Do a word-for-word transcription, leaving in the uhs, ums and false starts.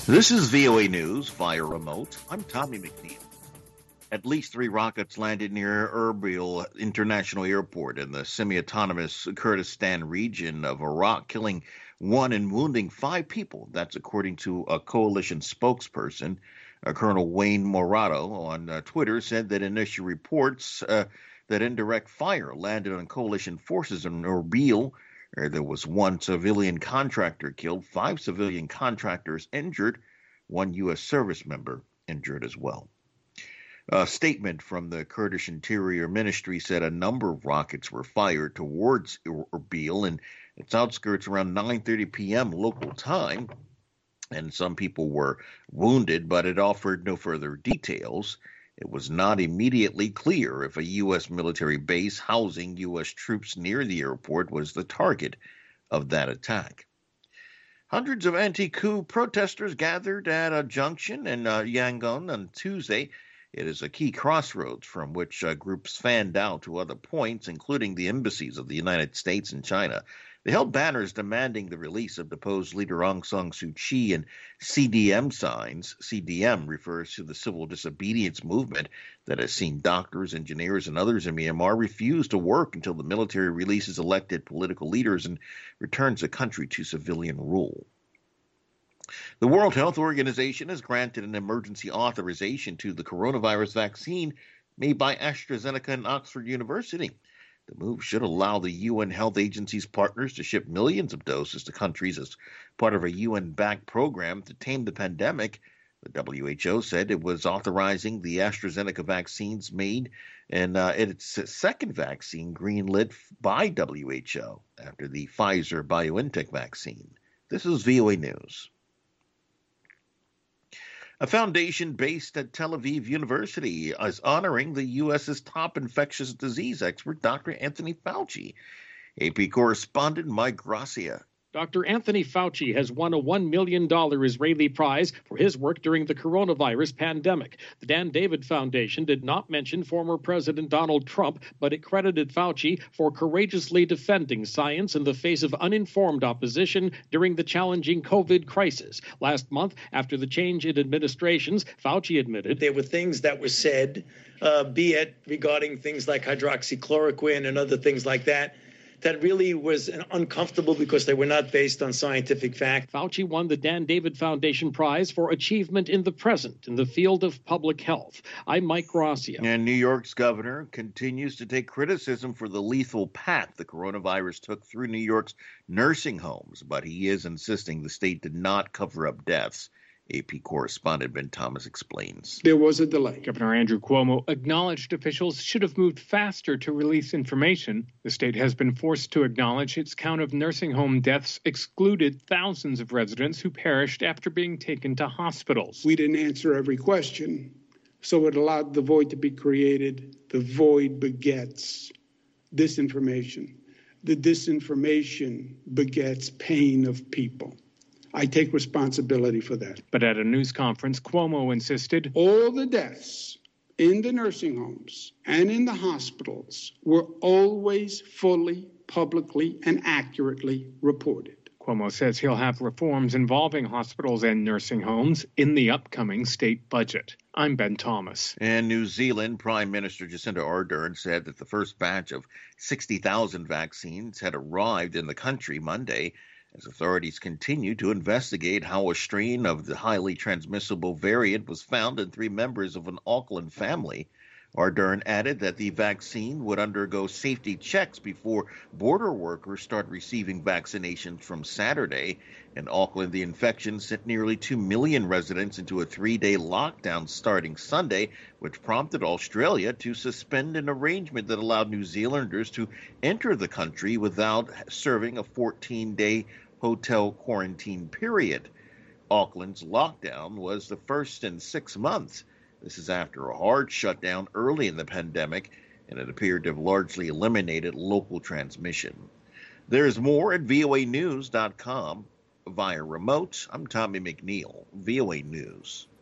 This is V O A News via remote. I'm Tommy McNeil. At least three rockets landed near Erbil International Airport in the semi-autonomous Kurdistan region of Iraq, killing one and wounding five people. That's according to a coalition spokesperson. Uh, Colonel Wayne Morato on uh, Twitter said that initial reports uh, that indirect fire landed on coalition forces in Erbil. There was one civilian contractor killed, five civilian contractors injured, one U S service member injured as well. A statement from the Kurdish Interior Ministry said a number of rockets were fired towards Erbil and its outskirts around nine thirty p.m. local time, and some people were wounded, but it offered no further details. It was not immediately clear if a U S military base housing U S troops near the airport was the target of that attack. Hundreds of anti-coup protesters gathered at a junction in uh, Yangon on Tuesday. It is a key crossroads from which uh, groups fanned out to other points, including the embassies of the United States and China. They held banners demanding the release of deposed leader Aung San Suu Kyi and C D M signs. C D M refers to the civil disobedience movement that has seen doctors, engineers, and others in Myanmar refuse to work until the military releases elected political leaders and returns the country to civilian rule. The World Health Organization has granted an emergency authorization to the coronavirus vaccine made by AstraZeneca and Oxford University. The move should allow the U N Health Agency's partners to ship millions of doses to countries as part of a U N-backed program to tame the pandemic. The W H O said it was authorizing the AstraZeneca vaccines made and uh, its second vaccine greenlit by W H O after the Pfizer-BioNTech vaccine. This is V O A News. A foundation based at Tel Aviv University is honoring the U S's top infectious disease expert, Doctor Anthony Fauci. A P correspondent Mike Gracia. Doctor Anthony Fauci has won a one million dollars Israeli prize for his work during the coronavirus pandemic. The Dan David Foundation did not mention former President Donald Trump, but it credited Fauci for courageously defending science in the face of uninformed opposition during the challenging COVID crisis. Last month, after the change in administrations, Fauci admitted there were things that were said, uh, be it regarding things like hydroxychloroquine and other things like that, that really was uncomfortable because they were not based on scientific fact. Fauci won the Dan David Foundation Prize for achievement in the present in the field of public health. I'm Mike Gracia. And New York's governor continues to take criticism for the lethal path the coronavirus took through New York's nursing homes, but he is insisting the state did not cover up deaths. A P correspondent Ben Thomas explains. There was a delay. Governor Andrew Cuomo acknowledged officials should have moved faster to release information. The state has been forced to acknowledge its count of nursing home deaths excluded thousands of residents who perished after being taken to hospitals. We didn't answer every question, so it allowed the void to be created. The void begets disinformation. The disinformation begets pain of people. I take responsibility for that. But at a news conference, Cuomo insisted all the deaths in the nursing homes and in the hospitals were always fully, publicly, and accurately reported. Cuomo says he'll have reforms involving hospitals and nursing homes in the upcoming state budget. I'm Ben Thomas. And New Zealand Prime Minister Jacinda Ardern said that the first batch of sixty thousand vaccines had arrived in the country Monday, as authorities continue to investigate how a strain of the highly transmissible variant was found in three members of an Auckland family. Ardern added that the vaccine would undergo safety checks before border workers start receiving vaccinations from Saturday. In Auckland, the infection sent nearly two million residents into a three-day lockdown starting Sunday, which prompted Australia to suspend an arrangement that allowed New Zealanders to enter the country without serving a fourteen-day hotel quarantine period. Auckland's lockdown was the first in six months. This is after a hard shutdown early in the pandemic, and it appeared to have largely eliminated local transmission. There's more at V O A news dot com. Via remote, I'm Tommy McNeil, V O A News.